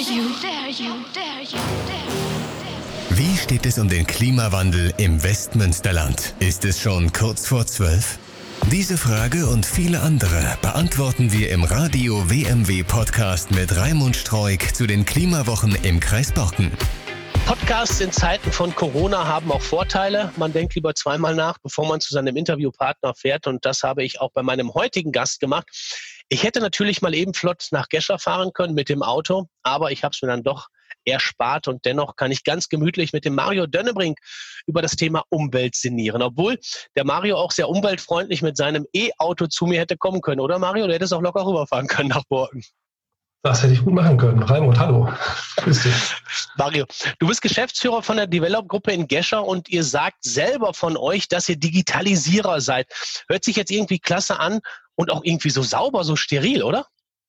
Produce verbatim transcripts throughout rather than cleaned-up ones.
you, dare you, dare you, dare you. Wie steht es um den Klimawandel im Westmünsterland? Ist es schon kurz vor zwölf? Diese Frage und viele andere beantworten wir im Radio W M W Podcast mit Raimund Streuk zu den Klimawochen im Kreis Borken. Podcasts in Zeiten von Corona haben auch Vorteile. Man denkt lieber zweimal nach, bevor man zu seinem Interviewpartner fährt. Und das habe ich auch bei meinem heutigen Gast gemacht. Ich hätte natürlich mal eben flott nach Gescher fahren können mit dem Auto, aber ich habe es mir dann doch erspart. Und dennoch kann ich ganz gemütlich mit dem Mario Dönnebrink über das Thema Umwelt sinnieren. Obwohl der Mario auch sehr umweltfreundlich mit seinem E-Auto zu mir hätte kommen können. Oder Mario, du hättest auch locker rüberfahren können nach Borken. Das hätte ich gut machen können. Raimund, hallo. Grüß dich. Mario, du bist Geschäftsführer von der Develop-Gruppe in Gescher und ihr sagt selber von euch, dass ihr Digitalisierer seid. Hört sich jetzt irgendwie klasse an und auch irgendwie so sauber, so steril, oder?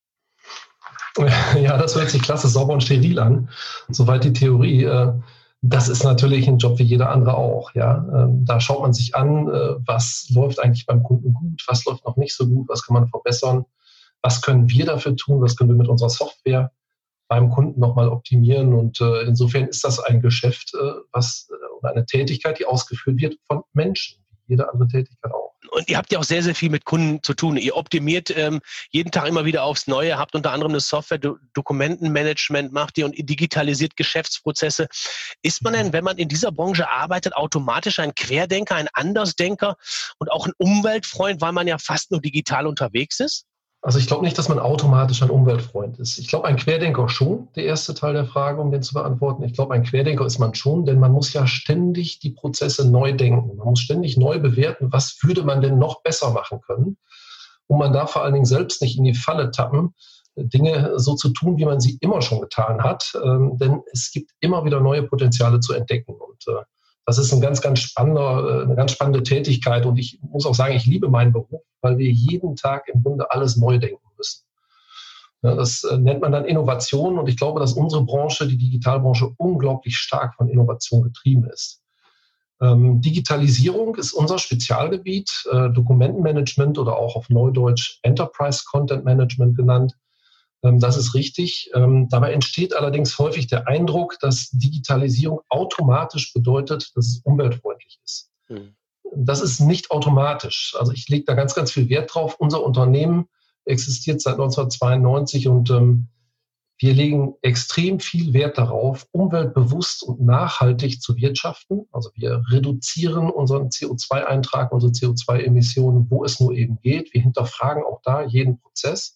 Ja, das hört sich klasse, sauber und steril an. Soweit die Theorie. Das ist natürlich ein Job wie jeder andere auch. Ja, da schaut man sich an, was läuft eigentlich beim Kunden gut, was läuft noch nicht so gut, was kann man verbessern. Was können wir dafür tun? Was können wir mit unserer Software beim Kunden nochmal optimieren? Und äh, insofern ist das ein Geschäft, äh, was äh, oder eine Tätigkeit, die ausgeführt wird von Menschen, wie jede andere Tätigkeit auch. Und ihr habt ja auch sehr, sehr viel mit Kunden zu tun. Ihr optimiert ähm, jeden Tag immer wieder aufs Neue, habt unter anderem eine Software, Do- Dokumentenmanagement macht ihr und ihr digitalisiert Geschäftsprozesse. Ist man denn, wenn man in dieser Branche arbeitet, automatisch ein Querdenker, ein Andersdenker und auch ein Umweltfreund, weil man ja fast nur digital unterwegs ist? Also ich glaube nicht, dass man automatisch ein Umweltfreund ist. Ich glaube, ein Querdenker schon, der erste Teil der Frage, um den zu beantworten. Ich glaube, ein Querdenker ist man schon, denn man muss ja ständig die Prozesse neu denken. Man muss ständig neu bewerten, was würde man denn noch besser machen können. Und man darf vor allen Dingen selbst nicht in die Falle tappen, Dinge so zu tun, wie man sie immer schon getan hat. Ähm, denn es gibt immer wieder neue Potenziale zu entdecken. Und äh, das ist ein ganz, ganz spannender, eine ganz spannende Tätigkeit. Und ich muss auch sagen, ich liebe meinen Beruf, weil wir jeden Tag im Grunde alles neu denken müssen. Ja, das nennt man dann Innovation. Und ich glaube, dass unsere Branche, die Digitalbranche, unglaublich stark von Innovation getrieben ist. Ähm, Digitalisierung ist unser Spezialgebiet, äh, Dokumentenmanagement oder auch auf Neudeutsch Enterprise Content Management genannt. Das ist richtig. Dabei entsteht allerdings häufig der Eindruck, dass Digitalisierung automatisch bedeutet, dass es umweltfreundlich ist. Mhm. Das ist nicht automatisch. Also ich lege da ganz, ganz viel Wert drauf. Unser Unternehmen existiert seit neunzehnhundertzweiundneunzig und ähm, wir legen extrem viel Wert darauf, umweltbewusst und nachhaltig zu wirtschaften. Also wir reduzieren unseren C O zwei Eintrag, unsere C O zwei Emissionen, wo es nur eben geht. Wir hinterfragen auch da jeden Prozess.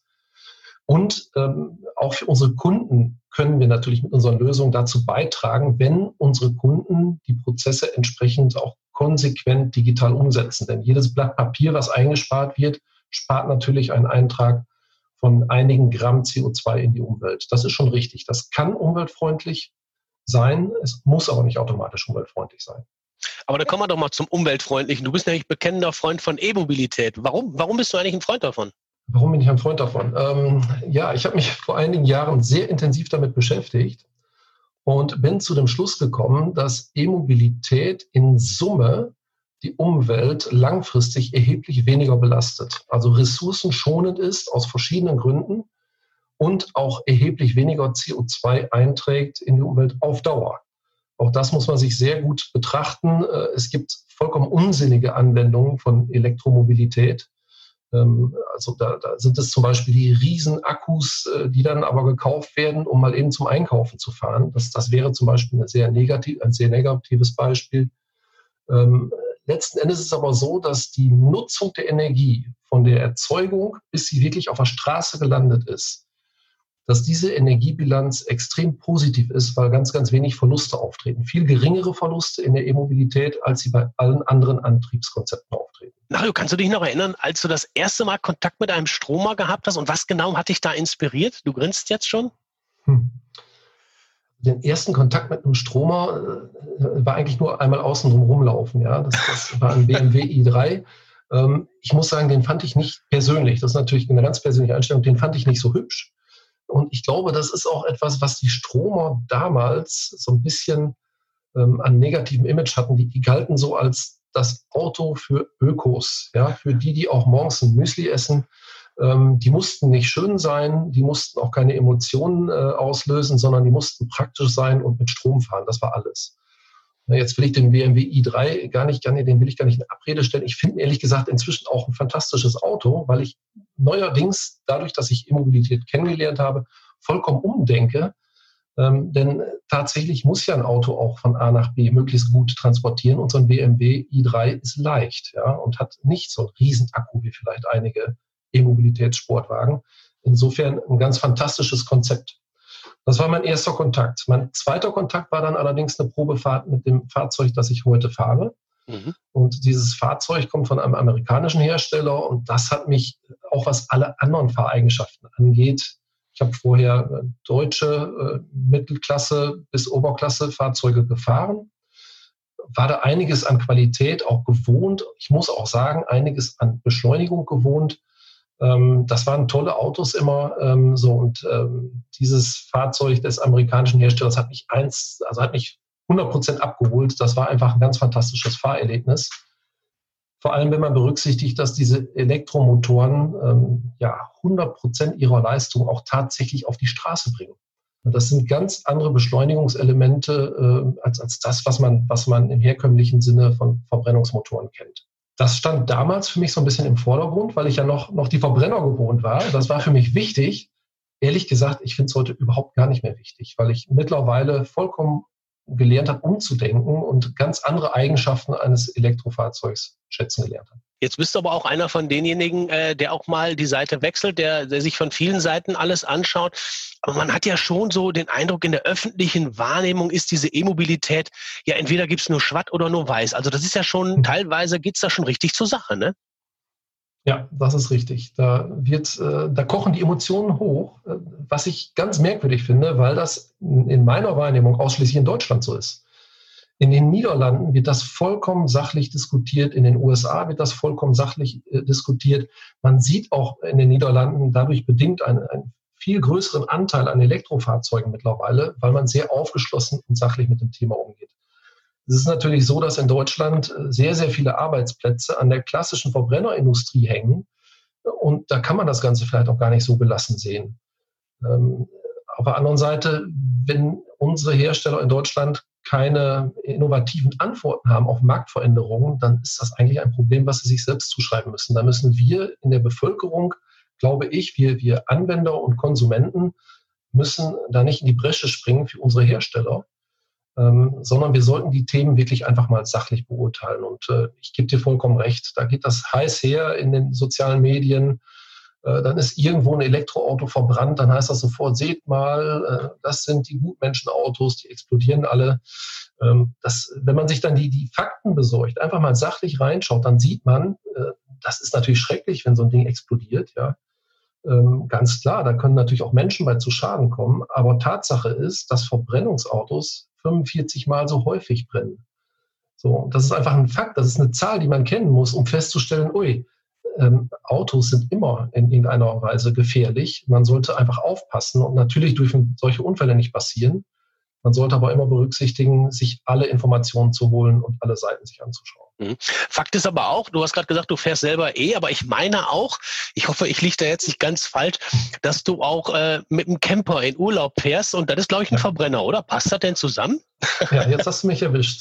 Und ähm, auch für unsere Kunden können wir natürlich mit unseren Lösungen dazu beitragen, wenn unsere Kunden die Prozesse entsprechend auch konsequent digital umsetzen. Denn jedes Blatt Papier, was eingespart wird, spart natürlich einen Eintrag von einigen Gramm C O zwei in die Umwelt. Das ist schon richtig. Das kann umweltfreundlich sein. Es muss aber nicht automatisch umweltfreundlich sein. Aber dann kommen wir doch mal zum Umweltfreundlichen. Du bist nämlich bekennender Freund von E-Mobilität. Warum, warum bist du eigentlich ein Freund davon? Warum bin ich ein Freund davon? Ähm, ja, ich habe mich vor einigen Jahren sehr intensiv damit beschäftigt und bin zu dem Schluss gekommen, dass E-Mobilität in Summe die Umwelt langfristig erheblich weniger belastet. Also ressourcenschonend ist aus verschiedenen Gründen und auch erheblich weniger C O zwei einträgt in die Umwelt auf Dauer. Auch das muss man sich sehr gut betrachten. Es gibt vollkommen unsinnige Anwendungen von Elektromobilität. Also da, da sind es zum Beispiel die Riesenakkus, die dann aber gekauft werden, um mal eben zum Einkaufen zu fahren. Das, das wäre zum Beispiel eine sehr negativ, ein sehr negatives Beispiel. Ähm, letzten Endes ist es aber so, dass die Nutzung der Energie von der Erzeugung, bis sie wirklich auf der Straße gelandet ist, dass diese Energiebilanz extrem positiv ist, weil ganz, ganz wenig Verluste auftreten. Viel geringere Verluste in der E-Mobilität, als sie bei allen anderen Antriebskonzepten auftreten. Mario, kannst du dich noch erinnern, als du das erste Mal Kontakt mit einem Stromer gehabt hast und was genau hat dich da inspiriert? Du grinst jetzt schon? Hm. Den ersten Kontakt mit einem Stromer äh, war eigentlich nur einmal außen drum rumlaufen. Ja? Das, das war ein B M W i drei. Ähm, ich muss sagen, den fand ich nicht persönlich. Das ist natürlich eine ganz persönliche Einstellung. Den fand ich nicht so hübsch. Und ich glaube, das ist auch etwas, was die Stromer damals so ein bisschen ähm, an negativem Image hatten. Die, die galten so als das Auto für Ökos, ja, für die, die auch morgens ein Müsli essen. Ähm, die mussten nicht schön sein, die mussten auch keine Emotionen äh, auslösen, sondern die mussten praktisch sein und mit Strom fahren. Das war alles. Jetzt will ich den B M W i drei gar nicht, den will ich gar nicht in Abrede stellen. Ich finde ehrlich gesagt inzwischen auch ein fantastisches Auto, weil ich neuerdings, dadurch, dass ich E-Mobilität kennengelernt habe, vollkommen umdenke. Ähm, denn tatsächlich muss ja ein Auto auch von A nach B möglichst gut transportieren. Und so ein B M W i drei ist leicht, ja, und hat nicht so einen riesen Akku wie vielleicht einige E-Mobilitätssportwagen. Insofern ein ganz fantastisches Konzept. Das war mein erster Kontakt. Mein zweiter Kontakt war dann allerdings eine Probefahrt mit dem Fahrzeug, das ich heute fahre. Mhm. Und dieses Fahrzeug kommt von einem amerikanischen Hersteller und das hat mich, auch was alle anderen Fahreigenschaften angeht, ich habe vorher deutsche äh, Mittelklasse bis Oberklasse Fahrzeuge gefahren, war da einiges an Qualität auch gewohnt. Ich muss auch sagen, einiges an Beschleunigung gewohnt. Das waren tolle Autos immer ähm, so und ähm, dieses Fahrzeug des amerikanischen Herstellers hat mich eins, also hat mich hundert Prozent abgeholt. Das war einfach ein ganz fantastisches Fahrerlebnis. Vor allem, wenn man berücksichtigt, dass diese Elektromotoren ähm, ja hundert Prozent ihrer Leistung auch tatsächlich auf die Straße bringen. Und das sind ganz andere Beschleunigungselemente äh, als, als das, was man, was man im herkömmlichen Sinne von Verbrennungsmotoren kennt. Das stand damals für mich so ein bisschen im Vordergrund, weil ich ja noch, noch die Verbrenner gewohnt war. Das war für mich wichtig. Ehrlich gesagt, ich finde es heute überhaupt gar nicht mehr wichtig, weil ich mittlerweile vollkommen gelernt habe, umzudenken und ganz andere Eigenschaften eines Elektrofahrzeugs schätzen gelernt habe. Jetzt bist du aber auch einer von denjenigen, äh, der auch mal die Seite wechselt, der, der sich von vielen Seiten alles anschaut. Aber man hat ja schon so den Eindruck, in der öffentlichen Wahrnehmung ist diese E-Mobilität, ja entweder gibt es nur Schwarz oder nur Weiß. Also das ist ja schon, mhm. teilweise geht es da schon richtig zur Sache, ne? Ja, das ist richtig. Da wird, äh, da kochen die Emotionen hoch, äh, was ich ganz merkwürdig finde, weil das in meiner Wahrnehmung ausschließlich in Deutschland so ist. In den Niederlanden wird das vollkommen sachlich diskutiert, in den U S A wird das vollkommen sachlich äh, diskutiert. Man sieht auch in den Niederlanden dadurch bedingt einen, einen viel größeren Anteil an Elektrofahrzeugen mittlerweile, weil man sehr aufgeschlossen und sachlich mit dem Thema umgeht. Es ist natürlich so, dass in Deutschland sehr, sehr viele Arbeitsplätze an der klassischen Verbrennerindustrie hängen. Und da kann man das Ganze vielleicht auch gar nicht so gelassen sehen. Ähm, auf der anderen Seite, wenn unsere Hersteller in Deutschland keine innovativen Antworten haben auf Marktveränderungen, dann ist das eigentlich ein Problem, was sie sich selbst zuschreiben müssen. Da müssen wir in der Bevölkerung, glaube ich, wir, wir Anwender und Konsumenten müssen da nicht in die Bresche springen für unsere Hersteller, Ähm, sondern wir sollten die Themen wirklich einfach mal sachlich beurteilen. Und äh, ich gebe dir vollkommen recht, da geht das heiß her in den sozialen Medien. Äh, dann ist irgendwo ein Elektroauto verbrannt, dann heißt das sofort, seht mal, äh, das sind die Gutmenschenautos, die explodieren alle. Ähm, das, wenn man sich dann die, die Fakten besorgt, einfach mal sachlich reinschaut, dann sieht man, äh, das ist natürlich schrecklich, wenn so ein Ding explodiert, ja. Ähm, ganz klar, da können natürlich auch Menschen bei zu Schaden kommen, aber Tatsache ist, dass Verbrennungsautos fünfundvierzig Mal so häufig brennen. So, das ist einfach ein Fakt, das ist eine Zahl, die man kennen muss, um festzustellen, ui, ähm, Autos sind immer in irgendeiner Weise gefährlich. Man sollte einfach aufpassen und natürlich dürfen solche Unfälle nicht passieren. Man sollte aber immer berücksichtigen, sich alle Informationen zu holen und alle Seiten sich anzuschauen. Fakt ist aber auch, du hast gerade gesagt, du fährst selber eh, aber ich meine auch, ich hoffe, ich liege da jetzt nicht ganz falsch, dass du auch äh, mit einem Camper in Urlaub fährst und das ist, glaube ich, ein Verbrenner, oder? Passt das denn zusammen? Ja, jetzt hast du mich erwischt.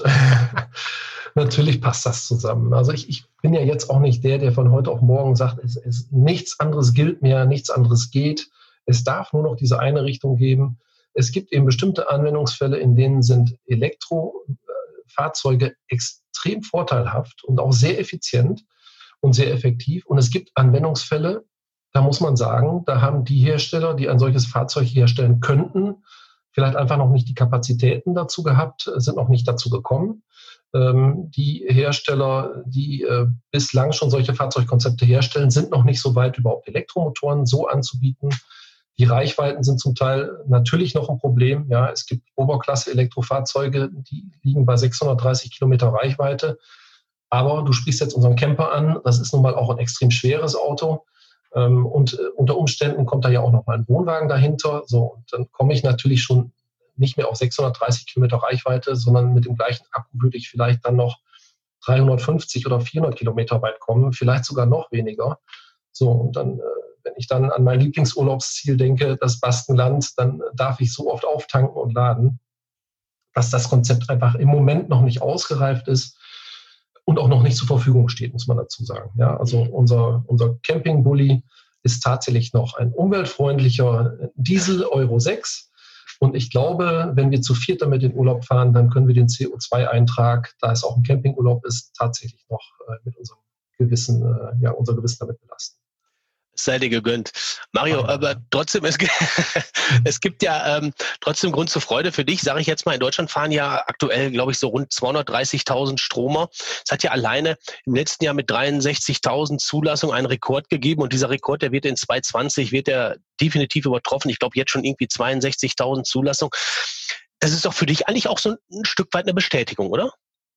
Natürlich passt das zusammen. Also ich, ich bin ja jetzt auch nicht der, der von heute auf morgen sagt, es, es, nichts anderes gilt mehr, nichts anderes geht. Es darf nur noch diese eine Richtung geben. Es gibt eben bestimmte Anwendungsfälle, in denen sind Elektrofahrzeuge extrem vorteilhaft und auch sehr effizient und sehr effektiv. Und es gibt Anwendungsfälle, da muss man sagen, da haben die Hersteller, die ein solches Fahrzeug herstellen könnten, vielleicht einfach noch nicht die Kapazitäten dazu gehabt, sind noch nicht dazu gekommen. Ähm, die Hersteller, die äh, bislang schon solche Fahrzeugkonzepte herstellen, sind noch nicht so weit, überhaupt Elektromotoren so anzubieten. Die Reichweiten sind zum Teil natürlich noch ein Problem. Ja, es gibt Oberklasse-Elektrofahrzeuge, die liegen bei sechshundertdreißig Kilometer Reichweite. Aber du sprichst jetzt unseren Camper an. Das ist nun mal auch ein extrem schweres Auto. Und unter Umständen kommt da ja auch noch mal ein Wohnwagen dahinter. So, und dann komme ich natürlich schon nicht mehr auf sechshundertdreißig Kilometer Reichweite, sondern mit dem gleichen Akku würde ich vielleicht dann noch dreihundertfünfzig oder vierhundert Kilometer weit kommen, vielleicht sogar noch weniger. So, und dann wenn ich dann an mein Lieblingsurlaubsziel denke, das Baskenland, dann darf ich so oft auftanken und laden, dass das Konzept einfach im Moment noch nicht ausgereift ist und auch noch nicht zur Verfügung steht, muss man dazu sagen. Ja, also unser, unser Campingbully ist tatsächlich noch ein umweltfreundlicher Diesel Euro sechs. Und ich glaube, wenn wir zu viert damit in Urlaub fahren, dann können wir den C O zwei Eintrag, da es auch ein Campingurlaub ist, tatsächlich noch äh, mit unserem Gewissen, äh, ja, unser Gewissen damit belasten. Sei dir gegönnt. Mario, okay. Aber trotzdem, es, es gibt ja ähm, trotzdem Grund zur Freude für dich, sage ich jetzt mal. In Deutschland fahren ja aktuell, glaube ich, so rund zweihundertdreißigtausend Stromer. Es hat ja alleine im letzten Jahr mit dreiundsechzigtausend Zulassungen einen Rekord gegeben und dieser Rekord, der wird in zwanzig zwanzig, wird der definitiv übertroffen. Ich glaube, jetzt schon irgendwie zweiundsechzigtausend Zulassungen. Das ist doch für dich eigentlich auch so ein, ein Stück weit eine Bestätigung, oder?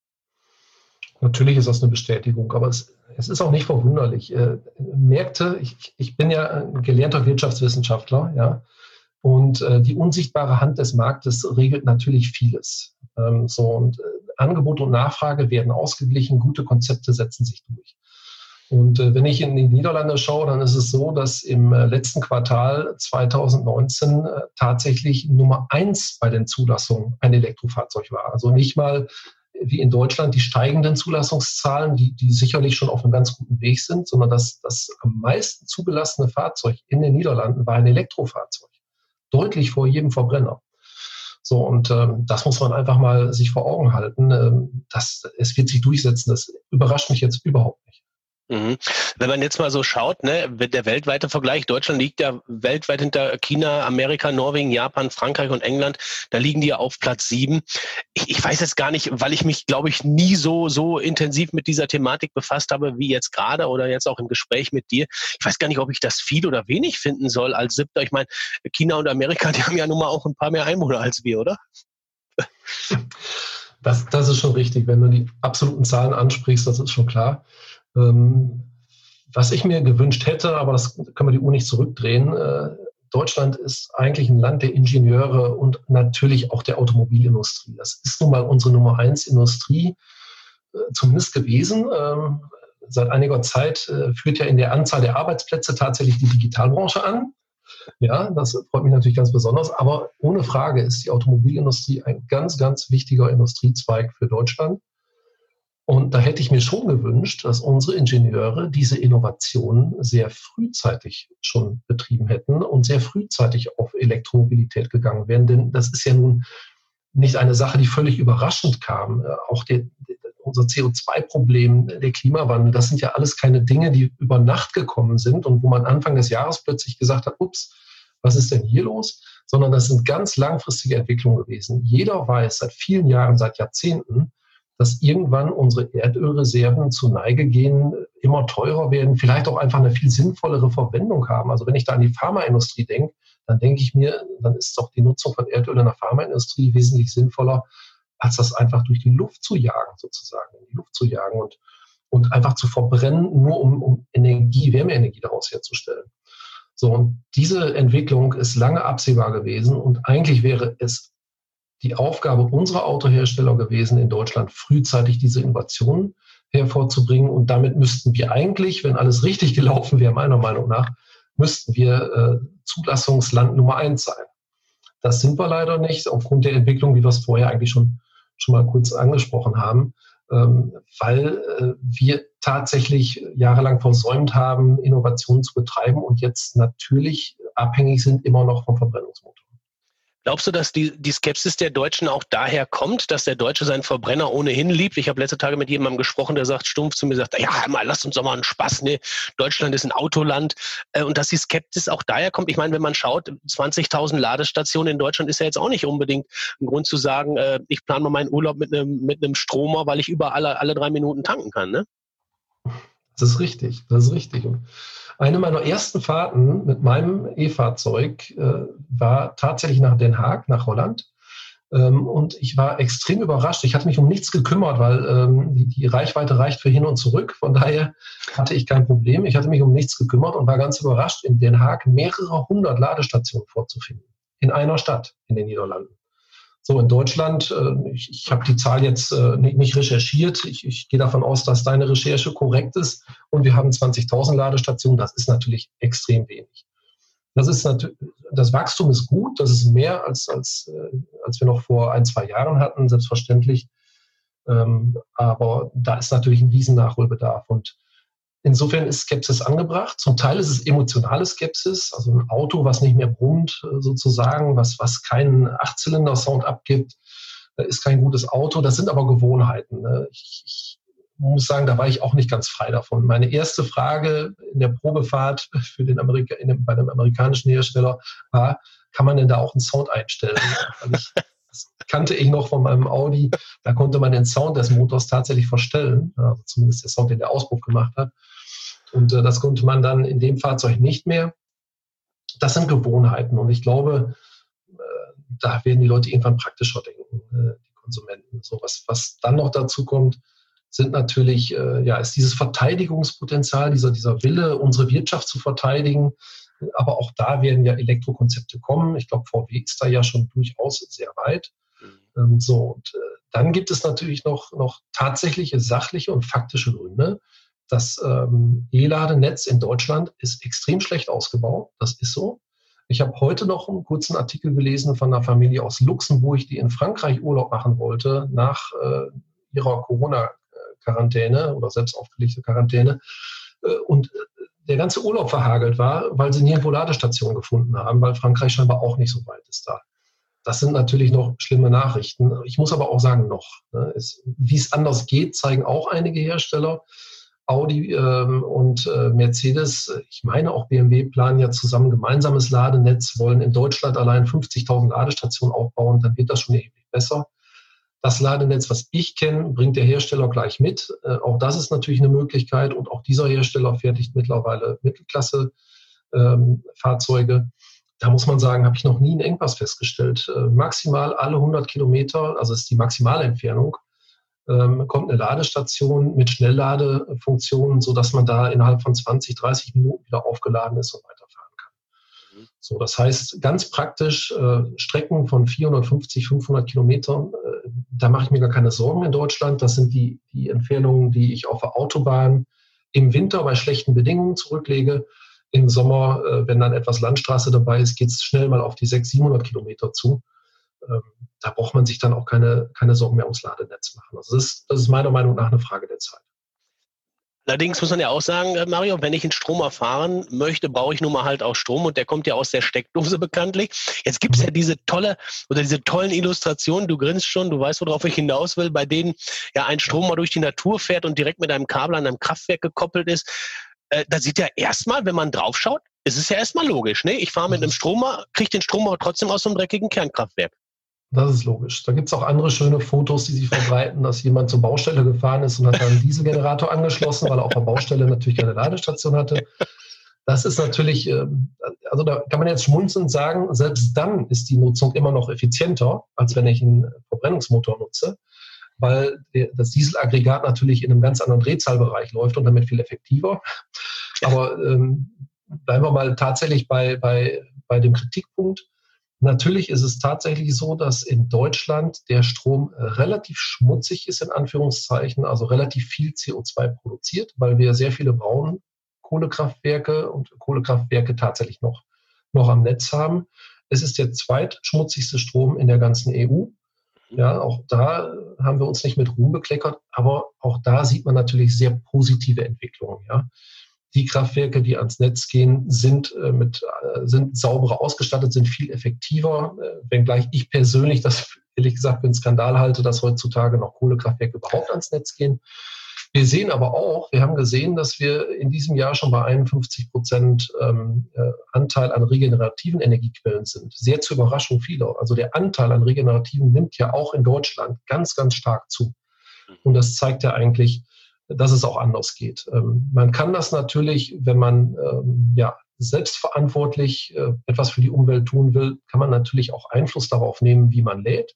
Natürlich ist das eine Bestätigung, aber es, es ist auch nicht verwunderlich. Äh, Märkte, ich, ich bin ja ein gelernter Wirtschaftswissenschaftler, ja, und äh, die unsichtbare Hand des Marktes regelt natürlich vieles. Ähm, so und äh, Angebot und Nachfrage werden ausgeglichen, gute Konzepte setzen sich durch. Und äh, wenn ich in die Niederlande schaue, dann ist es so, dass im äh, letzten Quartal zwanzig neunzehn äh, tatsächlich Nummer eins bei den Zulassungen ein Elektrofahrzeug war. Also nicht mal wie in Deutschland die steigenden Zulassungszahlen, die, die sicherlich schon auf einem ganz guten Weg sind, sondern das, das am meisten zugelassene Fahrzeug in den Niederlanden war ein Elektrofahrzeug. Deutlich vor jedem Verbrenner. So, und ähm, das muss man einfach mal sich vor Augen halten. Ähm, das, es wird sich durchsetzen. Das überrascht mich jetzt überhaupt nicht. Mhm. Wenn man jetzt mal so schaut, ne, der weltweite Vergleich, Deutschland liegt ja weltweit hinter China, Amerika, Norwegen, Japan, Frankreich und England, da liegen die ja auf Platz sieben. Ich, ich weiß jetzt gar nicht, weil ich mich, glaube ich, nie so so intensiv mit dieser Thematik befasst habe, wie jetzt gerade oder jetzt auch im Gespräch mit dir. Ich weiß gar nicht, ob ich das viel oder wenig finden soll als siebter. Ich meine, China und Amerika, die haben ja nun mal auch ein paar mehr Einwohner als wir, oder? Das, das ist schon richtig. Wenn du die absoluten Zahlen ansprichst, das ist schon klar. Ähm, was ich mir gewünscht hätte, aber das können wir die Uhr nicht zurückdrehen, äh, Deutschland ist eigentlich ein Land der Ingenieure und natürlich auch der Automobilindustrie. Das ist nun mal unsere Nummer eins Industrie, äh, zumindest gewesen. Ähm, seit einiger Zeit äh, führt ja in der Anzahl der Arbeitsplätze tatsächlich die Digitalbranche an. Ja, das freut mich natürlich ganz besonders, aber ohne Frage ist die Automobilindustrie ein ganz, ganz wichtiger Industriezweig für Deutschland. Und da hätte ich mir schon gewünscht, dass unsere Ingenieure diese Innovationen sehr frühzeitig schon betrieben hätten und sehr frühzeitig auf Elektromobilität gegangen wären. Denn das ist ja nun nicht eine Sache, die völlig überraschend kam. Auch der, unser C O zwei Problem, der Klimawandel, das sind ja alles keine Dinge, die über Nacht gekommen sind und wo man Anfang des Jahres plötzlich gesagt hat, ups, was ist denn hier los? Sondern das sind ganz langfristige Entwicklungen gewesen. Jeder weiß seit vielen Jahren, seit Jahrzehnten, dass irgendwann unsere Erdölreserven zur Neige gehen, immer teurer werden, vielleicht auch einfach eine viel sinnvollere Verwendung haben. Also wenn ich da an die Pharmaindustrie denke, dann denke ich mir, dann ist doch die Nutzung von Erdöl in der Pharmaindustrie wesentlich sinnvoller, als das einfach durch die Luft zu jagen, sozusagen, in die Luft zu jagen und, und einfach zu verbrennen, nur um, um Energie, Wärmeenergie daraus herzustellen. So, und diese Entwicklung ist lange absehbar gewesen und eigentlich wäre es die Aufgabe unserer Autohersteller gewesen, in Deutschland frühzeitig diese Innovationen hervorzubringen. Und damit müssten wir eigentlich, wenn alles richtig gelaufen wäre, meiner Meinung nach, müssten wir äh, Zulassungsland Nummer eins sein. Das sind wir leider nicht, aufgrund der Entwicklung, wie wir es vorher eigentlich schon, schon mal kurz angesprochen haben, ähm, weil äh, wir tatsächlich jahrelang versäumt haben, Innovationen zu betreiben und jetzt natürlich abhängig sind immer noch vom Verbrennungsmotor. Glaubst du, dass die, die Skepsis der Deutschen auch daher kommt, dass der Deutsche seinen Verbrenner ohnehin liebt? Ich habe letzte Tage mit jemandem gesprochen, der sagt stumpf zu mir, sagt, ja, mal, lasst uns doch mal einen Spaß, ne? Deutschland ist ein Autoland. Und dass die Skepsis auch daher kommt, ich meine, wenn man schaut, zwanzigtausend Ladestationen in Deutschland ist ja jetzt auch nicht unbedingt ein Grund zu sagen, ich plane mal meinen Urlaub mit einem, mit einem Stromer, weil ich überall alle, alle drei Minuten tanken kann, ne? Das ist richtig, das ist richtig. Und eine meiner ersten Fahrten mit meinem E-Fahrzeug äh, war tatsächlich nach Den Haag, nach Holland. Ähm, und ich war extrem überrascht. Ich hatte mich um nichts gekümmert, weil ähm, die, die Reichweite reicht für hin und zurück. Von daher hatte ich kein Problem. Ich hatte mich um nichts gekümmert und war ganz überrascht, in Den Haag mehrere hundert Ladestationen vorzufinden. In einer Stadt in den Niederlanden. So, in Deutschland, äh, ich, ich habe die Zahl jetzt äh, nicht, nicht recherchiert. Ich, ich gehe davon aus, dass deine Recherche korrekt ist. Und wir haben zwanzigtausend Ladestationen. Das ist natürlich extrem wenig. Das ist natürlich, das Wachstum ist gut. Das ist mehr, als, als, äh, als wir noch vor ein, zwei Jahren hatten, selbstverständlich. Ähm, aber da ist natürlich ein riesen Nachholbedarf. Und insofern ist Skepsis angebracht. Zum Teil ist es emotionale Skepsis, also ein Auto, was nicht mehr brummt, sozusagen, was, was keinen Achtzylinder-Sound abgibt, ist kein gutes Auto. Das sind aber Gewohnheiten. Ich, ich muss sagen, da war ich auch nicht ganz frei davon. Meine erste Frage in der Probefahrt für den Amerika, in dem, bei dem amerikanischen Hersteller war, kann man denn da auch einen Sound einstellen? Weil ich, das kannte ich noch von meinem Audi. Da konnte man den Sound des Motors tatsächlich verstellen, also zumindest der Sound, den der Auspuff gemacht hat. Und äh, das konnte man dann in dem Fahrzeug nicht mehr. Das sind Gewohnheiten. Und ich glaube, äh, da werden die Leute irgendwann praktischer denken, äh, die Konsumenten. So, was, was dann noch dazu kommt, sind natürlich, äh, ja, ist dieses Verteidigungspotenzial, dieser, dieser Wille, unsere Wirtschaft zu verteidigen. Aber auch da werden ja Elektrokonzepte kommen. Ich glaube, V W ist da ja schon durchaus sehr weit. Ähm, so, und äh, dann gibt es natürlich noch, noch tatsächliche sachliche und faktische Gründe. Das ähm, E-Ladenetz in Deutschland ist extrem schlecht ausgebaut. Das ist so. Ich habe heute noch einen kurzen Artikel gelesen von einer Familie aus Luxemburg, die in Frankreich Urlaub machen wollte nach äh, ihrer Corona-Quarantäne oder selbst aufgelegte Quarantäne. Äh, und der ganze Urlaub verhagelt war, weil sie nirgendwo Ladestationen gefunden haben, weil Frankreich scheinbar auch nicht so weit ist da. Das sind natürlich noch schlimme Nachrichten. Ich muss aber auch sagen, noch. Ne, es, wie es anders geht, zeigen auch einige Hersteller. Audi ähm, und äh, Mercedes, ich meine auch B M W, planen ja zusammen gemeinsames Ladenetz, wollen in Deutschland allein fünfzigtausend Ladestationen aufbauen, dann wird das schon erheblich besser. Das Ladenetz, was ich kenne, bringt der Hersteller gleich mit. Äh, auch das ist natürlich eine Möglichkeit und auch dieser Hersteller fertigt mittlerweile Mittelklasse-Fahrzeuge. Ähm, da muss man sagen, habe ich noch nie einen Engpass festgestellt. Äh, maximal alle hundert Kilometer, also ist die maximale Entfernung, kommt eine Ladestation mit Schnellladefunktionen, sodass man da innerhalb von zwanzig, dreißig Minuten wieder aufgeladen ist und weiterfahren kann. Mhm. So, das heißt, ganz praktisch äh, Strecken von vierhundertfünfzig, fünfhundert Kilometern, äh, da mache ich mir gar keine Sorgen in Deutschland. Das sind die, die Entfernungen, die ich auf der Autobahn im Winter bei schlechten Bedingungen zurücklege. Im Sommer, äh, wenn dann etwas Landstraße dabei ist, geht es schnell mal auf die sechshundert, siebenhundert Kilometer zu. Da braucht man sich dann auch keine, keine Sorgen mehr ums Ladenetz machen. Also das ist, das ist meiner Meinung nach eine Frage der Zeit. Allerdings muss man ja auch sagen, Mario, wenn ich einen Strom erfahren möchte, brauche ich nun mal halt auch Strom und der kommt ja aus der Steckdose bekanntlich. Jetzt gibt es ja diese tolle oder diese tollen Illustrationen, du grinst schon, du weißt, worauf ich hinaus will, bei denen ja ein Strom mal durch die Natur fährt und direkt mit einem Kabel an einem Kraftwerk gekoppelt ist. Äh, da sieht ja erstmal, wenn man draufschaut, ist es ja erstmal logisch. Ne? Ich fahre mit einem Stromer, kriege den Strom aber trotzdem aus so einem dreckigen Kernkraftwerk. Das ist logisch. Da gibt es auch andere schöne Fotos, die sich verbreiten, dass jemand zur Baustelle gefahren ist und hat dann einen Dieselgenerator angeschlossen, weil er auf der Baustelle natürlich keine Ladestation hatte. Das ist natürlich, also da kann man jetzt schmunzelnd sagen, selbst dann ist die Nutzung immer noch effizienter, als wenn ich einen Verbrennungsmotor nutze, weil das Dieselaggregat natürlich in einem ganz anderen Drehzahlbereich läuft und damit viel effektiver. Aber ähm, bleiben wir mal tatsächlich bei, bei, bei dem Kritikpunkt. Natürlich ist es tatsächlich so, dass in Deutschland der Strom relativ schmutzig ist, in Anführungszeichen, also relativ viel C O zwei produziert, weil wir sehr viele Braunkohlekraftwerke und Kohlekraftwerke tatsächlich noch, noch am Netz haben. Es ist der zweitschmutzigste Strom in der ganzen E U. Ja, auch da haben wir uns nicht mit Ruhm bekleckert, aber auch da sieht man natürlich sehr positive Entwicklungen, ja. Die Kraftwerke, die ans Netz gehen, sind, äh, mit, äh, sind sauberer ausgestattet, sind viel effektiver, äh, wenngleich ich persönlich das ehrlich gesagt für einen Skandal halte, dass heutzutage noch Kohlekraftwerke überhaupt ans Netz gehen. Wir sehen aber auch, wir haben gesehen, dass wir in diesem Jahr schon bei einundfünfzig Prozent ähm, äh, Anteil an regenerativen Energiequellen sind. Sehr zur Überraschung vieler. Also der Anteil an regenerativen nimmt ja auch in Deutschland ganz, ganz stark zu. Und das zeigt ja eigentlich, dass es auch anders geht. Ähm, man kann das natürlich, wenn man ähm, ja, selbstverantwortlich äh, etwas für die Umwelt tun will, kann man natürlich auch Einfluss darauf nehmen, wie man lädt.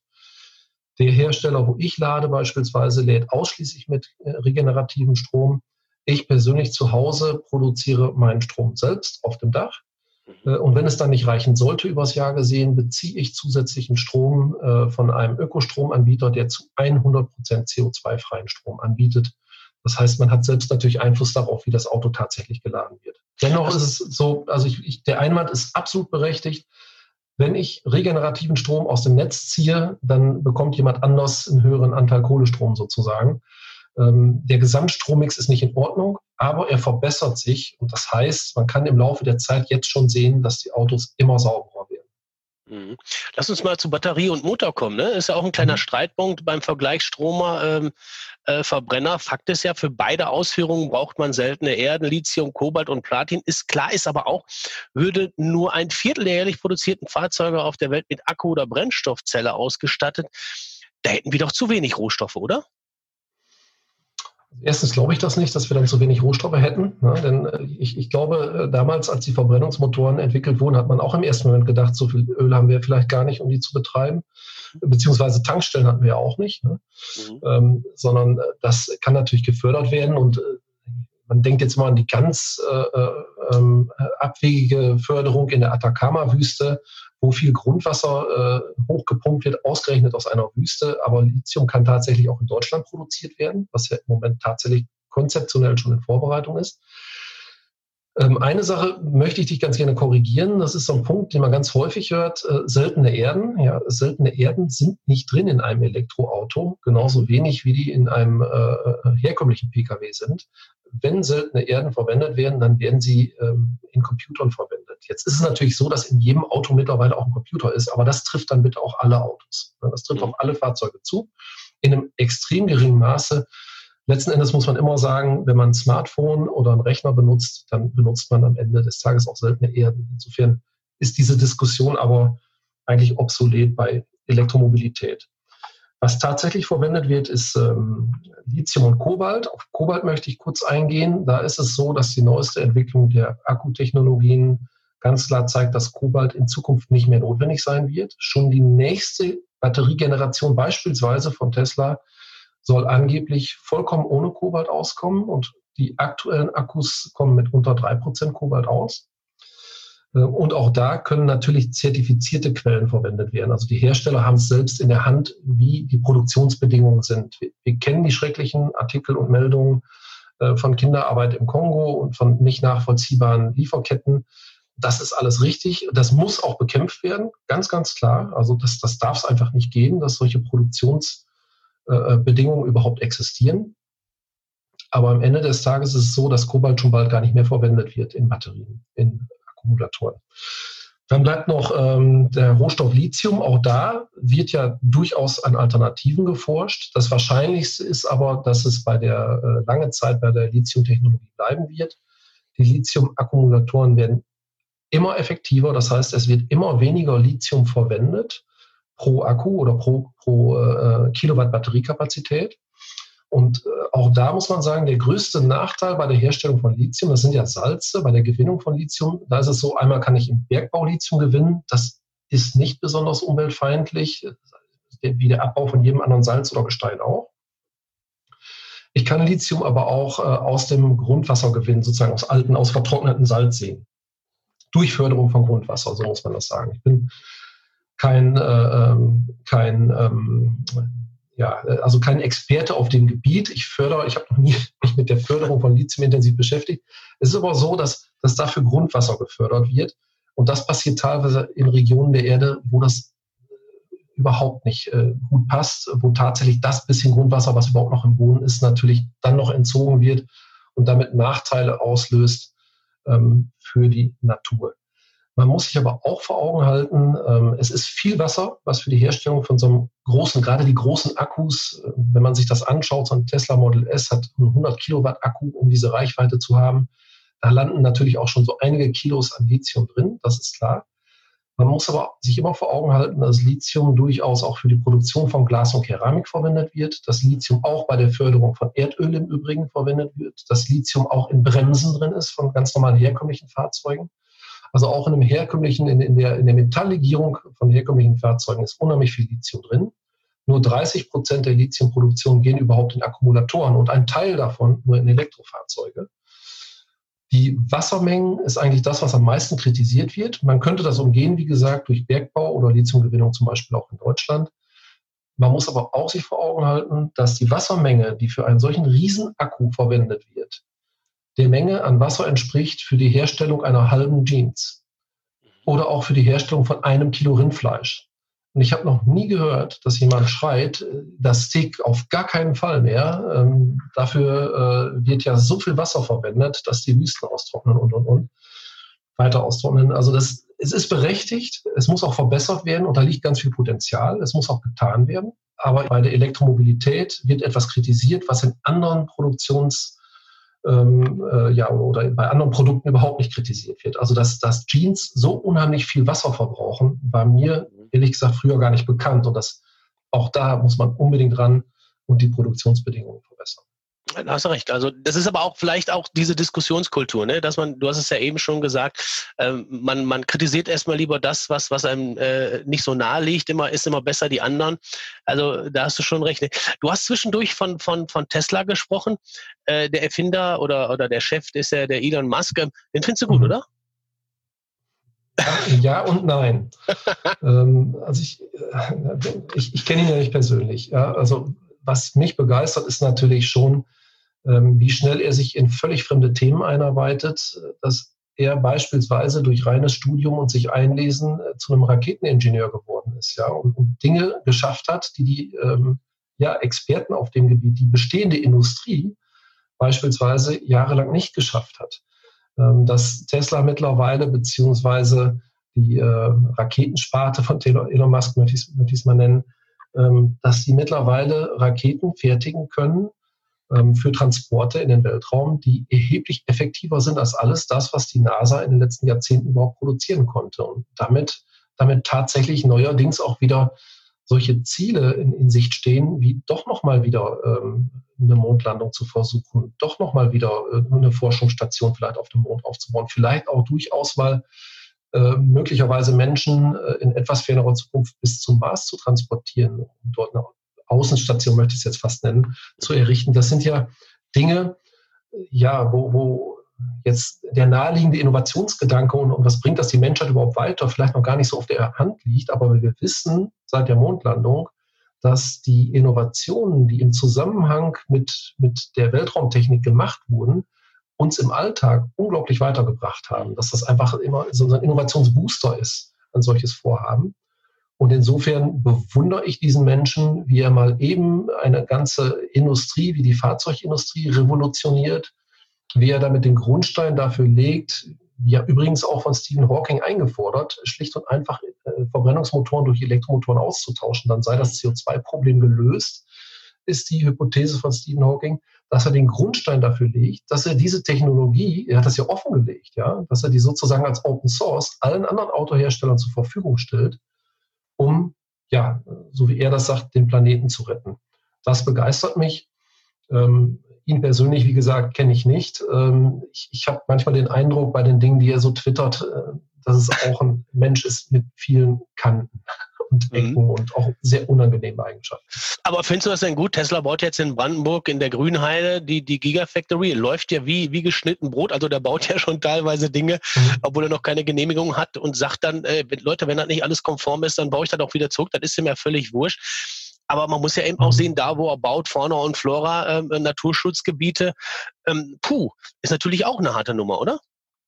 Der Hersteller, wo ich lade beispielsweise, lädt ausschließlich mit äh, regenerativem Strom. Ich persönlich zu Hause produziere meinen Strom selbst auf dem Dach. Und wenn es dann nicht reichen sollte, übers Jahr gesehen, beziehe ich zusätzlichen Strom äh, von einem Ökostromanbieter, der zu hundert Prozent C O zwei freien Strom anbietet. Das heißt, man hat selbst natürlich Einfluss darauf, wie das Auto tatsächlich geladen wird. Dennoch ist es so, also ich, ich, der Einwand ist absolut berechtigt. Wenn ich regenerativen Strom aus dem Netz ziehe, dann bekommt jemand anders einen höheren Anteil Kohlestrom sozusagen. Ähm, der Gesamtstrommix ist nicht in Ordnung, aber er verbessert sich. Und das heißt, man kann im Laufe der Zeit jetzt schon sehen, dass die Autos immer sauberer werden. Mhm. Lass uns mal zu Batterie und Motor kommen. Ne? Ist ja auch ein kleiner mhm. Streitpunkt beim Vergleich Stromer, ähm, äh, Verbrenner. Fakt ist ja, für beide Ausführungen braucht man seltene Erden, Lithium, Kobalt und Platin. Ist klar, ist aber auch, würde nur ein Viertel der jährlich produzierten Fahrzeuge auf der Welt mit Akku oder Brennstoffzelle ausgestattet. Da hätten wir doch zu wenig Rohstoffe, oder? Erstens glaube ich das nicht, dass wir dann zu wenig Rohstoffe hätten. Ne? Denn ich, ich glaube, damals, als die Verbrennungsmotoren entwickelt wurden, hat man auch im ersten Moment gedacht, so viel Öl haben wir vielleicht gar nicht, um die zu betreiben. Beziehungsweise Tankstellen hatten wir ja auch nicht. Ne? Mhm. Ähm, sondern das kann natürlich gefördert werden. Und äh, man denkt jetzt mal an die ganz äh, äh, abwegige Förderung in der Atacama-Wüste, wo viel Grundwasser äh, hochgepumpt wird, ausgerechnet aus einer Wüste. Aber Lithium kann tatsächlich auch in Deutschland produziert werden, was ja im Moment tatsächlich konzeptionell schon in Vorbereitung ist. Ähm, eine Sache möchte ich dich ganz gerne korrigieren. Das ist so ein Punkt, den man ganz häufig hört. Äh, seltene Erden. Ja, seltene Erden sind nicht drin in einem Elektroauto, genauso wenig wie die in einem äh, herkömmlichen Pkw sind. Wenn seltene Erden verwendet werden, dann werden sie ähm, in Computern verwendet. Jetzt ist es natürlich so, dass in jedem Auto mittlerweile auch ein Computer ist, aber das trifft dann bitte auch alle Autos. Das trifft auf alle Fahrzeuge zu, in einem extrem geringen Maße. Letzten Endes muss man immer sagen, wenn man ein Smartphone oder einen Rechner benutzt, dann benutzt man am Ende des Tages auch seltene Erden. Insofern ist diese Diskussion aber eigentlich obsolet bei Elektromobilität. Was tatsächlich verwendet wird, ist ähm, Lithium und Kobalt. Auf Kobalt möchte ich kurz eingehen. Da ist es so, dass die neueste Entwicklung der Akkutechnologien ganz klar zeigt, dass Kobalt in Zukunft nicht mehr notwendig sein wird. Schon die nächste Batteriegeneration beispielsweise von Tesla soll angeblich vollkommen ohne Kobalt auskommen. Und die aktuellen Akkus kommen mit unter drei Prozent Kobalt aus. Und auch da können natürlich zertifizierte Quellen verwendet werden. Also die Hersteller haben es selbst in der Hand, wie die Produktionsbedingungen sind. Wir, wir kennen die schrecklichen Artikel und Meldungen äh, von Kinderarbeit im Kongo und von nicht nachvollziehbaren Lieferketten. Das ist alles richtig. Das muss auch bekämpft werden, ganz, ganz klar. Also das, das darf es einfach nicht geben, dass solche Produktionsbedingungen äh, überhaupt existieren. Aber am Ende des Tages ist es so, dass Kobalt schon bald gar nicht mehr verwendet wird in Batterien, in Akkumulatoren. Dann bleibt noch ähm, der Rohstoff Lithium. Auch da wird ja durchaus an Alternativen geforscht. Das Wahrscheinlichste ist aber, dass es bei der äh, lange Zeit bei der Lithiumtechnologie bleiben wird. Die Lithium-Akkumulatoren werden immer effektiver. Das heißt, es wird immer weniger Lithium verwendet pro Akku oder pro, pro äh, Kilowatt Batteriekapazität. Und äh, auch da muss man sagen, der größte Nachteil bei der Herstellung von Lithium, das sind ja Salze, bei der Gewinnung von Lithium, da ist es so, einmal kann ich im Bergbau Lithium gewinnen, das ist nicht besonders umweltfeindlich, wie der Abbau von jedem anderen Salz oder Gestein auch. Ich kann Lithium aber auch äh, aus dem Grundwasser gewinnen, sozusagen aus alten, aus vertrockneten Salzseen. Durch Förderung von Grundwasser, so muss man das sagen. Ich bin kein, äh, kein ähm, Ja, also kein Experte auf dem Gebiet. Ich fördere, ich habe noch nie mich mit der Förderung von Lithium intensiv beschäftigt. Es ist aber so, dass, dass dafür Grundwasser gefördert wird. Und das passiert teilweise in Regionen der Erde, wo das überhaupt nicht äh, gut passt, wo tatsächlich das bisschen Grundwasser, was überhaupt noch im Boden ist, natürlich dann noch entzogen wird und damit Nachteile auslöst ähm, für die Natur. Man muss sich aber auch vor Augen halten, ähm, es ist viel Wasser, was für die Herstellung von so einem großen, gerade die großen Akkus, äh, wenn man sich das anschaut, so ein Tesla Model S hat einen hundert Kilowatt Akku, um diese Reichweite zu haben. Da landen natürlich auch schon so einige Kilos an Lithium drin, das ist klar. Man muss aber sich immer vor Augen halten, dass Lithium durchaus auch für die Produktion von Glas und Keramik verwendet wird, dass Lithium auch bei der Förderung von Erdöl im Übrigen verwendet wird, dass Lithium auch in Bremsen drin ist von ganz normalen herkömmlichen Fahrzeugen. Also auch in einem herkömmlichen, in, in, der, in der Metalllegierung von herkömmlichen Fahrzeugen ist unheimlich viel Lithium drin. Nur dreißig Prozent der Lithiumproduktion gehen überhaupt in Akkumulatoren und ein Teil davon nur in Elektrofahrzeuge. Die Wassermengen ist eigentlich das, was am meisten kritisiert wird. Man könnte das umgehen, wie gesagt, durch Bergbau oder Lithiumgewinnung zum Beispiel auch in Deutschland. Man muss aber auch sich vor Augen halten, dass die Wassermenge, die für einen solchen Riesenakku verwendet wird, der Menge an Wasser entspricht für die Herstellung einer halben Jeans oder auch für die Herstellung von einem Kilo Rindfleisch. Und ich habe noch nie gehört, dass jemand schreit, das Steak auf gar keinen Fall mehr. Ähm, dafür äh, wird ja so viel Wasser verwendet, dass die Wüsten austrocknen und, und, und weiter austrocknen. Also das, es ist berechtigt, es muss auch verbessert werden und da liegt ganz viel Potenzial. Es muss auch getan werden. Aber bei der Elektromobilität wird etwas kritisiert, was in anderen Produktions- ähm, äh, ja, oder bei anderen Produkten überhaupt nicht kritisiert wird. Also dass, dass Jeans so unheimlich viel Wasser verbrauchen, war mir ehrlich gesagt früher gar nicht bekannt. Und das, auch da muss man unbedingt ran und die Produktionsbedingungen verbessern. Da hast du recht. Also das ist aber auch vielleicht auch diese Diskussionskultur, ne? Dass man, du hast es ja eben schon gesagt, ähm, man, man kritisiert erstmal lieber das, was, was einem äh, nicht so nahe liegt, immer, ist immer besser die anderen. Also da hast du schon recht. Du hast zwischendurch von, von, von Tesla gesprochen. Äh, der Erfinder oder, oder der Chef ist ja der Elon Musk. Den findest du gut, mhm. oder? Ja und nein. ähm, also ich, ich, ich kenne ihn ja nicht persönlich. Ja? Also was mich begeistert, ist natürlich schon, ähm, wie schnell er sich in völlig fremde Themen einarbeitet, dass er beispielsweise durch reines Studium und sich einlesen äh, zu einem Raketeningenieur geworden ist, ja, und, und Dinge geschafft hat, die die ähm, ja, Experten auf dem Gebiet, die bestehende Industrie beispielsweise jahrelang nicht geschafft hat. Ähm, dass Tesla mittlerweile beziehungsweise die äh, Raketensparte von Elon Musk, möchte ich es mal nennen, ähm, dass die mittlerweile Raketen fertigen können ähm, für Transporte in den Weltraum, die erheblich effektiver sind als alles das, was die NASA in den letzten Jahrzehnten überhaupt produzieren konnte. Und damit, damit tatsächlich neuerdings auch wieder solche Ziele in, in Sicht stehen, wie doch nochmal wieder ähm, eine Mondlandung zu versuchen, doch nochmal wieder äh, eine Forschungsstation vielleicht auf dem Mond aufzubauen, vielleicht auch durchaus mal äh, möglicherweise Menschen äh, in etwas fernerer Zukunft bis zum Mars zu transportieren, um dort eine Außenstation, möchte ich es jetzt fast nennen, zu errichten. Das sind ja Dinge, ja, wo, wo jetzt der naheliegende Innovationsgedanke und, und was bringt das die Menschheit überhaupt weiter, vielleicht noch gar nicht so auf der Hand liegt, aber wir wissen seit der Mondlandung, dass die Innovationen, die im Zusammenhang mit, mit der Weltraumtechnik gemacht wurden, uns im Alltag unglaublich weitergebracht haben, dass das einfach immer so ein Innovationsbooster ist, ein solches Vorhaben. Und insofern bewundere ich diesen Menschen, wie er mal eben eine ganze Industrie, wie die Fahrzeugindustrie revolutioniert, wie er damit den Grundstein dafür legt, ja übrigens auch von Stephen Hawking eingefordert, schlicht und einfach äh, Verbrennungsmotoren durch Elektromotoren auszutauschen, dann sei das C O zwei Problem gelöst, ist die Hypothese von Stephen Hawking, dass er den Grundstein dafür legt, dass er diese Technologie, er hat das ja offengelegt, ja, dass er die sozusagen als Open Source allen anderen Autoherstellern zur Verfügung stellt, um, ja, so wie er das sagt, den Planeten zu retten. Das begeistert mich. Ähm, Ihn persönlich, wie gesagt, kenne ich nicht. Ähm, ich ich habe manchmal den Eindruck bei den Dingen, die er so twittert, äh, dass es auch ein Mensch ist mit vielen Kanten und Ecken mhm. und auch sehr unangenehme Eigenschaften. Aber findest du das denn gut? Tesla baut jetzt in Brandenburg in der Grünheide die, die Gigafactory. Läuft ja wie, wie geschnitten Brot. Also der baut ja schon teilweise Dinge, mhm. obwohl er noch keine Genehmigung hat und sagt dann, äh, Leute, wenn das nicht alles konform ist, dann baue ich das auch wieder zurück. Das ist ihm ja völlig wurscht. Aber man muss ja eben auch sehen, da wo er baut, Fauna und Flora, äh, Naturschutzgebiete, ähm, puh, ist natürlich auch eine harte Nummer, oder?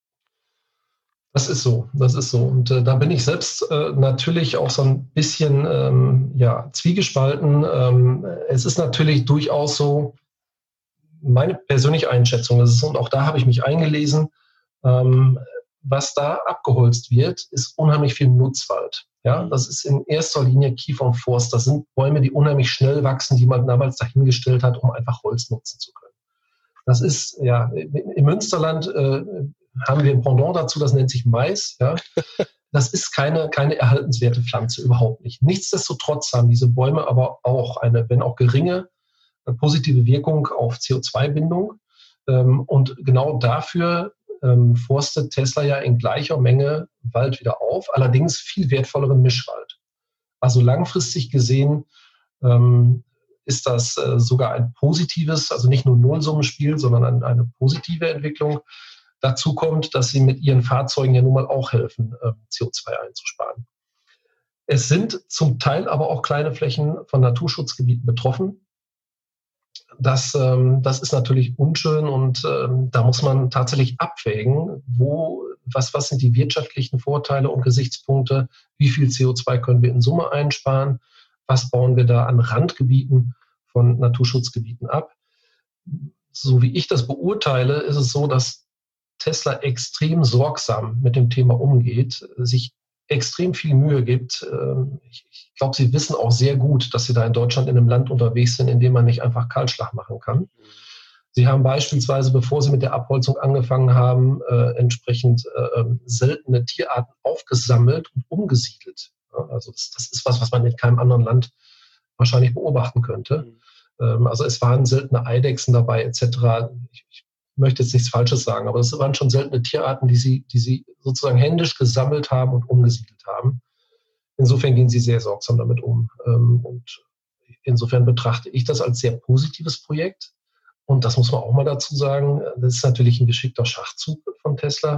Das ist so, das ist so. Und äh, da bin ich selbst äh, natürlich auch so ein bisschen ähm, ja, zwiegespalten. Ähm, es ist natürlich durchaus so, meine persönliche Einschätzung ist es, und auch da habe ich mich eingelesen, ähm, was da abgeholzt wird, ist unheimlich viel Nutzwald. Ja, das ist in erster Linie Kiefer und Forst. Das sind Bäume, die unheimlich schnell wachsen, die man damals dahingestellt hat, um einfach Holz nutzen zu können. Das ist, ja, im Münsterland äh, haben wir ein Pendant dazu, das nennt sich Mais. Ja. Das ist keine, keine erhaltenswerte Pflanze, überhaupt nicht. Nichtsdestotrotz haben diese Bäume aber auch eine, wenn auch geringe, positive Wirkung auf C O zwei Bindung. Ähm, und genau dafür ähm, forstet Tesla ja in gleicher Menge Wald wieder auf, allerdings viel wertvolleren Mischwald. Also langfristig gesehen ähm, ist das äh, sogar ein positives, also nicht nur Nullsummenspiel, sondern ein, eine positive Entwicklung. Dazu kommt, dass sie mit ihren Fahrzeugen ja nun mal auch helfen, C O zwei einzusparen. Es sind zum Teil aber auch kleine Flächen von Naturschutzgebieten betroffen. Das, ähm, das ist natürlich unschön und ähm, da muss man tatsächlich abwägen, wo, was, was sind die wirtschaftlichen Vorteile und Gesichtspunkte, wie viel C O zwei können wir in Summe einsparen, was bauen wir da an Randgebieten von Naturschutzgebieten ab. So wie ich das beurteile, ist es so, dass Tesla extrem sorgsam mit dem Thema umgeht, sich extrem viel Mühe gibt. Ich glaube, sie wissen auch sehr gut, dass sie da in Deutschland in einem Land unterwegs sind, in dem man nicht einfach Kahlschlag machen kann. Sie haben beispielsweise, bevor sie mit der Abholzung angefangen haben, äh, entsprechend äh, seltene Tierarten aufgesammelt und umgesiedelt. Ja, also das, das ist was, was man in keinem anderen Land wahrscheinlich beobachten könnte. Mhm. Ähm, also es waren seltene Eidechsen dabei et cetera. Ich, ich möchte jetzt nichts Falsches sagen, aber es waren schon seltene Tierarten, die sie, die sie sozusagen händisch gesammelt haben und umgesiedelt haben. Insofern gehen sie sehr sorgsam damit um. Und insofern betrachte ich das als sehr positives Projekt. Und das muss man auch mal dazu sagen, das ist natürlich ein geschickter Schachzug von Tesla,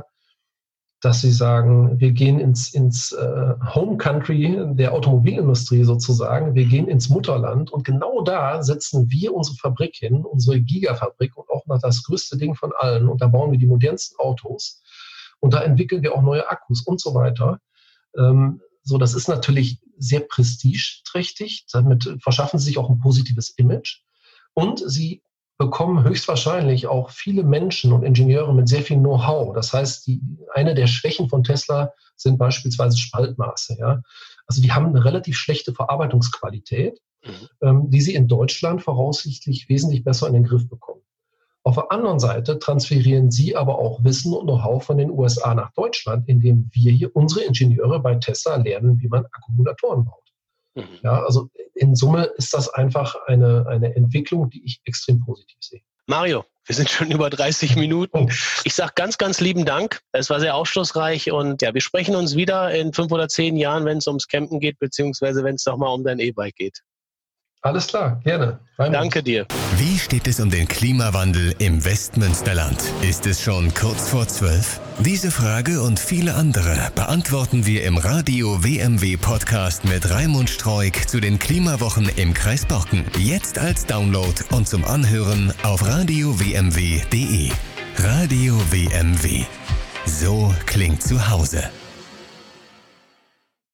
dass sie sagen, wir gehen ins, ins äh, Home Country der Automobilindustrie sozusagen, wir gehen ins Mutterland und genau da setzen wir unsere Fabrik hin, unsere Gigafabrik und auch noch das größte Ding von allen und da bauen wir die modernsten Autos und da entwickeln wir auch neue Akkus und so weiter. Ähm, so, das ist natürlich sehr prestigeträchtig, damit verschaffen sie sich auch ein positives Image und sie bekommen höchstwahrscheinlich auch viele Menschen und Ingenieure mit sehr viel Know-how. Das heißt, die, eine der Schwächen von Tesla sind beispielsweise Spaltmaße. Ja? Also die haben eine relativ schlechte Verarbeitungsqualität, mhm. ähm, die sie in Deutschland voraussichtlich wesentlich besser in den Griff bekommen. Auf der anderen Seite transferieren sie aber auch Wissen und Know-how von den U S A nach Deutschland, indem wir hier unsere Ingenieure bei Tesla lernen, wie man Akkumulatoren baut. Ja, also in Summe ist das einfach eine, eine Entwicklung, die ich extrem positiv sehe. Mario, wir sind schon über dreißig Minuten. Ich sage ganz, ganz lieben Dank. Es war sehr aufschlussreich und ja, wir sprechen uns wieder in fünf oder zehn Jahren, wenn es ums Campen geht, beziehungsweise wenn es nochmal um dein E-Bike geht. Alles klar, gerne. Raimund. Danke dir. Wie steht es um den Klimawandel im Westmünsterland? Ist es schon kurz vor zwölf? Diese Frage und viele andere beantworten wir im Radio W M W Podcast mit Raimund Streuk zu den Klimawochen im Kreis Borken. Jetzt als Download und zum Anhören auf radio w m w punkt d e. Radio W M W. So klingt zu Hause.